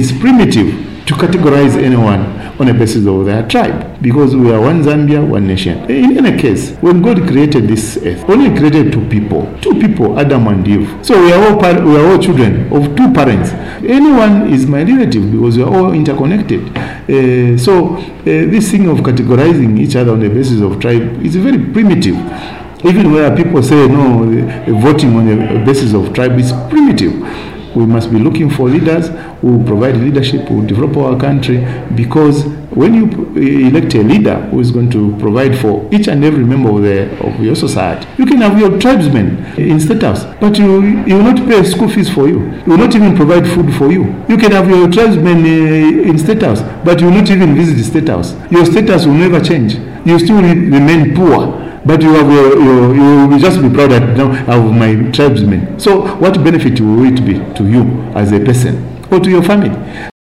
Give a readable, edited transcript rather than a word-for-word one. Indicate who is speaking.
Speaker 1: is primitive to categorize anyone on the basis of their tribe, because we are one Zambia, one nation. In any case, when God created this earth, only created two people, Adam and Eve. So we are all children of two parents. Anyone is my relative because we are all interconnected. So this thing of categorizing each other on the basis of tribe is very primitive. Even where people say no, voting on the basis of tribe is primitive. We must be looking for leaders who provide leadership, who develop our country, because when you elect a leader who is going to provide for each and every member of your society, you can have your tribesmen in state house, but you will not pay school fees for you. You will not even provide food for you. You can have your tribesmen in state house, but you will not even visit the state house. Your status will never change. You still remain poor. But you will just be proud that now I have my tribesmen. So what benefit will it be to you as a person or to your family?